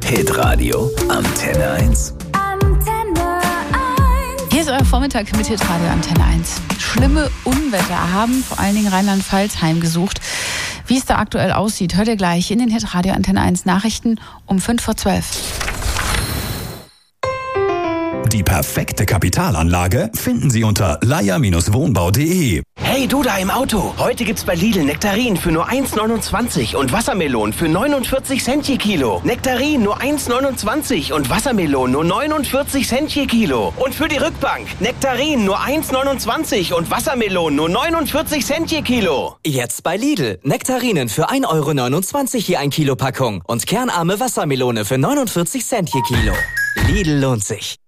Hitradio Antenne 1. Hier ist euer Vormittag mit Hitradio Antenne 1. Schlimme Unwetter haben vor allen Dingen Rheinland-Pfalz heimgesucht. Wie es da aktuell aussieht, hört ihr gleich in den Hitradio Antenne 1 Nachrichten um 5:12. Die perfekte Kapitalanlage finden Sie unter leier-wohnbau.de. Hey, du da im Auto. Heute gibt's bei Lidl Nektarinen für nur 1,29 und Wassermelonen für 49 Cent je Kilo. Nektarinen nur 1,29 und Wassermelonen nur 49 Cent je Kilo. Und für die Rückbank Nektarinen nur 1,29 und Wassermelonen nur 49 Cent je Kilo. Jetzt bei Lidl. Nektarinen für 1,29 € je 1 Kilo Packung und kernarme Wassermelone für 49 Cent je Kilo. Lidl lohnt sich.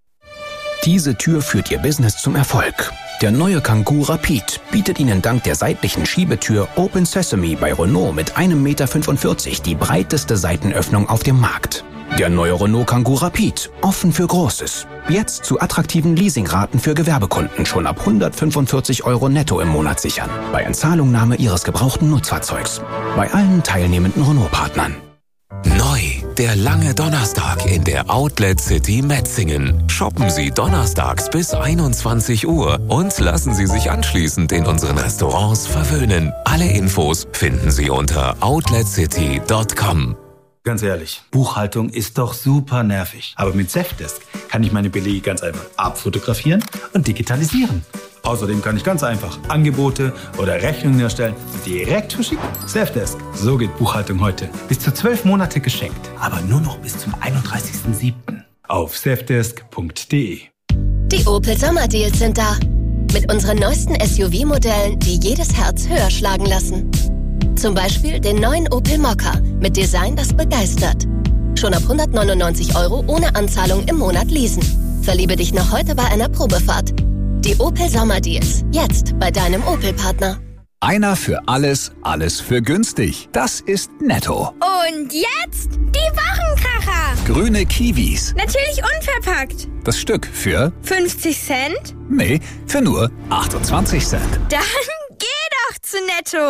Diese Tür führt Ihr Business zum Erfolg. Der neue Kangoo Rapid bietet Ihnen dank der seitlichen Schiebetür Open Sesame bei Renault mit 1,45 Meter die breiteste Seitenöffnung auf dem Markt. Der neue Renault Kangoo Rapid, offen für Großes. Jetzt zu attraktiven Leasingraten für Gewerbekunden schon ab 145 € netto im Monat sichern. Bei Inzahlungnahme Ihres gebrauchten Nutzfahrzeugs. Bei allen teilnehmenden Renault-Partnern. Neu, der lange Donnerstag in der Outlet City Metzingen. Shoppen Sie donnerstags bis 21 Uhr und lassen Sie sich anschließend in unseren Restaurants verwöhnen. Alle Infos finden Sie unter outletcity.com. Ganz ehrlich, Buchhaltung ist doch super nervig. Aber mit Safdesk kann ich meine Belege ganz einfach abfotografieren und digitalisieren. Außerdem kann ich ganz einfach Angebote oder Rechnungen erstellen und direkt verschicken. Safdesk, so geht Buchhaltung heute. Bis zu 12 Monate geschenkt. Aber nur noch bis zum 31.07. Auf safdesk.de. Die Opel Sommerdeals sind da. Mit unseren neuesten SUV-Modellen, die jedes Herz höher schlagen lassen. Zum Beispiel den neuen Opel Mokka mit Design, das begeistert. Schon ab 199 € ohne Anzahlung im Monat leasen. Verliebe dich noch heute bei einer Probefahrt. Die Opel Sommerdeals. Jetzt bei deinem Opel-Partner. Einer für alles, alles für günstig. Das ist Netto. Und jetzt die Wochenkracher. Grüne Kiwis. Natürlich unverpackt. Das Stück für 50 Cent? Nee, für nur 28 Cent. Dann geh doch zu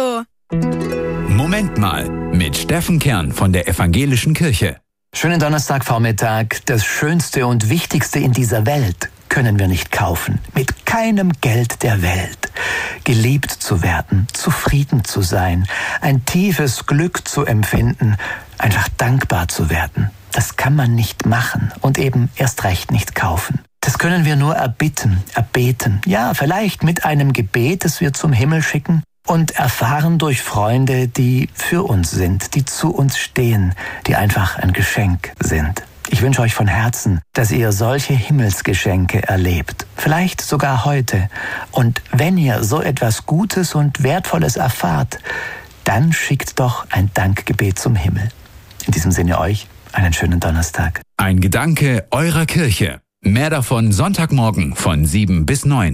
Netto. Moment mal, mit Steffen Kern von der Evangelischen Kirche. Schönen Donnerstagvormittag. Das Schönste und Wichtigste in dieser Welt können wir nicht kaufen. Mit keinem Geld der Welt. Geliebt zu werden, zufrieden zu sein, ein tiefes Glück zu empfinden, einfach dankbar zu werden. Das kann man nicht machen und eben erst recht nicht kaufen. Das können wir nur erbeten. Ja, vielleicht mit einem Gebet, das wir zum Himmel schicken. Und erfahren durch Freunde, die für uns sind, die zu uns stehen, die einfach ein Geschenk sind. Ich wünsche euch von Herzen, dass ihr solche Himmelsgeschenke erlebt. Vielleicht sogar heute. Und wenn ihr so etwas Gutes und Wertvolles erfahrt, dann schickt doch ein Dankgebet zum Himmel. In diesem Sinne euch einen schönen Donnerstag. Ein Gedanke eurer Kirche. Mehr davon Sonntagmorgen von 7 bis 9.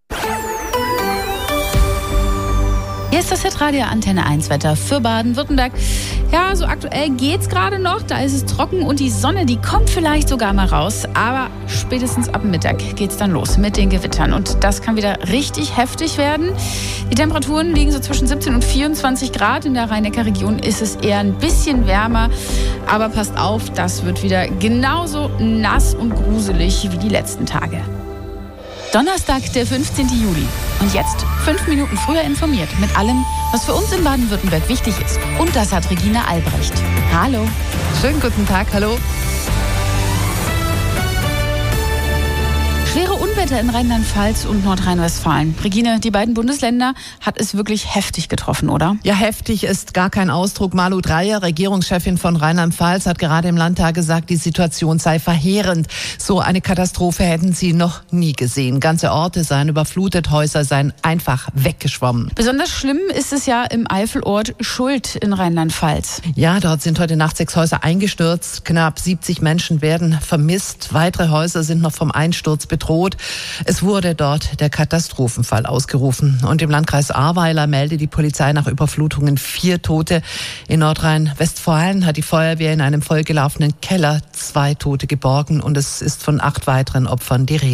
Hier ist das Hitradio Antenne 1 Wetter für Baden-Württemberg. Ja, so aktuell geht's gerade noch. Da ist es trocken und die Sonne, die kommt vielleicht sogar mal raus. Aber spätestens ab Mittag geht's dann los mit den Gewittern. Und das kann wieder richtig heftig werden. Die Temperaturen liegen so zwischen 17 und 24 Grad. In der Rhein-Neckar-Region ist es eher ein bisschen wärmer. Aber passt auf, das wird wieder genauso nass und gruselig wie die letzten Tage. Donnerstag, der 15. Juli. Und jetzt 5 Minuten früher informiert mit allem, was für uns in Baden-Württemberg wichtig ist. Und das hat Regina Albrecht. Hallo. Schönen guten Tag, hallo. Schwere Unwetter in Rheinland-Pfalz und Nordrhein-Westfalen. Regine, die beiden Bundesländer hat es wirklich heftig getroffen, oder? Ja, heftig ist gar kein Ausdruck. Malu Dreyer, Regierungschefin von Rheinland-Pfalz, hat gerade im Landtag gesagt, die Situation sei verheerend. So eine Katastrophe hätten sie noch nie gesehen. Ganze Orte seien überflutet, Häuser seien einfach weggeschwommen. Besonders schlimm ist es ja im Eifelort Schuld in Rheinland-Pfalz. Ja, dort sind heute Nacht 6 Häuser eingestürzt. Knapp 70 Menschen werden vermisst. Weitere Häuser sind noch vom Einsturz bedroht. Es wurde dort der Katastrophenfall ausgerufen. Und im Landkreis Ahrweiler meldet die Polizei nach Überflutungen 4 Tote. In Nordrhein-Westfalen hat die Feuerwehr in einem vollgelaufenen Keller 2 Tote geborgen und es ist von 8 weiteren Opfern die Rede.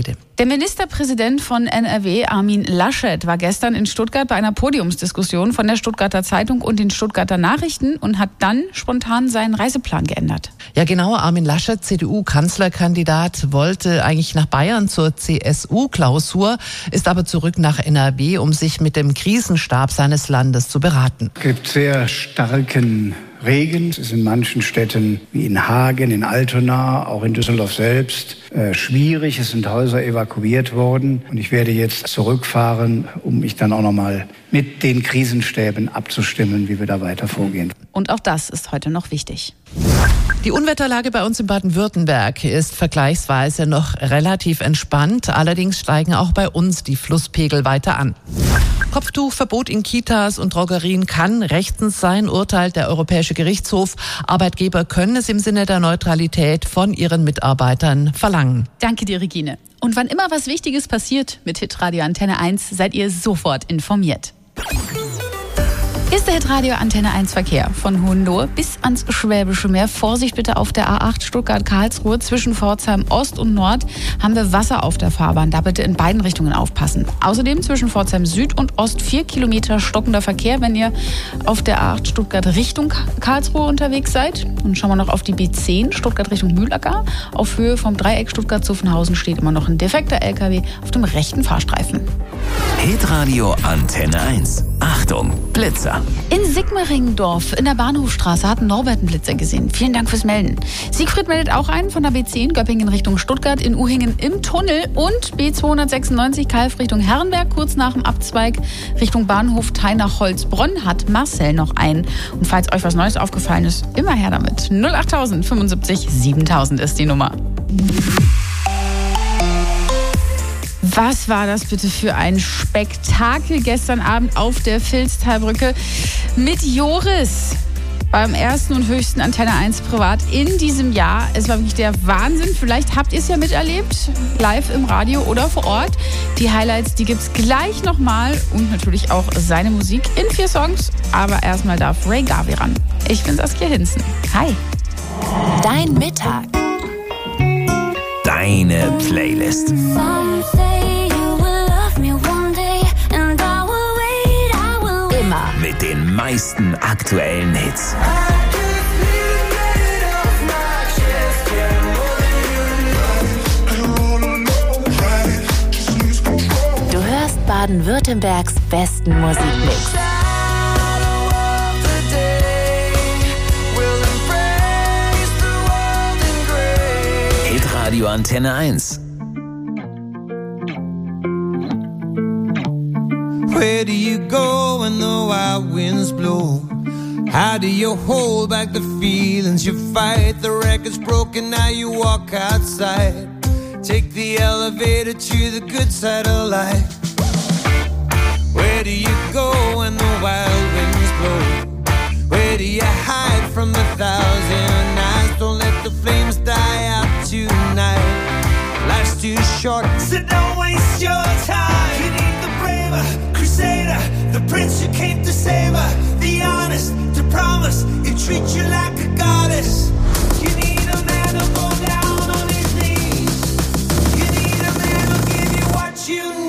Der Ministerpräsident von NRW, Armin Laschet, war gestern in Stuttgart bei einer Podiumsdiskussion von der Stuttgarter Zeitung und den Stuttgarter Nachrichten und hat dann spontan seinen Reiseplan geändert. Ja genau, Armin Laschet, CDU-Kanzlerkandidat, wollte eigentlich nach Bayern zur CSU-Klausur, ist aber zurück nach NRW, um sich mit dem Krisenstab seines Landes zu beraten. Es gibt sehr starken Regen. Es ist in manchen Städten wie in Hagen, in Altona, auch in Düsseldorf selbst schwierig. Es sind Häuser evakuiert worden. Und ich werde jetzt zurückfahren, um mich dann auch nochmal mit den Krisenstäben abzustimmen, wie wir da weiter vorgehen. Und auch das ist heute noch wichtig. Die Unwetterlage bei uns in Baden-Württemberg ist vergleichsweise noch relativ entspannt. Allerdings steigen auch bei uns die Flusspegel weiter an. Kopftuchverbot in Kitas und Drogerien kann rechtens sein, urteilt der Europäische Gerichtshof. Arbeitgeber können es im Sinne der Neutralität von ihren Mitarbeitern verlangen. Danke dir, Regine. Und wann immer was Wichtiges passiert mit Hitradio Antenne 1, seid ihr sofort informiert. Ist der Hitradio Antenne 1 Verkehr von Hohenlohe bis ans Schwäbische Meer. Vorsicht bitte auf der A8 Stuttgart-Karlsruhe. Zwischen Pforzheim Ost und Nord haben wir Wasser auf der Fahrbahn. Da bitte in beiden Richtungen aufpassen. Außerdem zwischen Pforzheim Süd und Ost 4 Kilometer stockender Verkehr, wenn ihr auf der A8 Stuttgart Richtung Karlsruhe unterwegs seid. Und schauen wir noch auf die B10 Stuttgart Richtung Mühlacker. Auf Höhe vom Dreieck Stuttgart-Zuffenhausen steht immer noch ein defekter LKW auf dem rechten Fahrstreifen. Hitradio Antenne 1. Achtung, Blitzer. In Sigmaringendorf in der Bahnhofstraße hat Norbert einen Blitzer gesehen. Vielen Dank fürs Melden. Siegfried meldet auch einen von der B10 Göppingen Richtung Stuttgart, in Uhingen im Tunnel und B296 Kalf Richtung Herrenberg. Kurz nach dem Abzweig Richtung Bahnhof Teinach-Holzbronn hat Marcel noch einen. Und falls euch was Neues aufgefallen ist, immer her damit. 08000 75 7000 ist die Nummer. Was war das bitte für ein Spektakel gestern Abend auf der Vilstalbrücke mit Joris beim ersten und höchsten Antenne 1 Privat in diesem Jahr. Es war wirklich der Wahnsinn. Vielleicht habt ihr es ja miterlebt, live im Radio oder vor Ort. Die Highlights, die gibt's gleich nochmal und natürlich auch seine Musik in 4 Songs. Aber erstmal darf Ray Garvey ran. Ich bin Saskia Hinzen. Hi. Dein Mittag. Deine Playlist. Mit den meisten aktuellen Hits. Du hörst Baden-Württembergs besten Musikmix. Hitradio Antenne 1. Where do you go when the wild winds blow? How do you hold back the feelings you fight? The record's broken, now you walk outside. Take the elevator to the good side of life. Where do you go when the wild winds blow? Where do you hide from the thousand eyes? Don't let the flames die out tonight. Life's too short, so don't waste your time. You need the braver crusader, the prince who came to save her, the honest to promise, entreat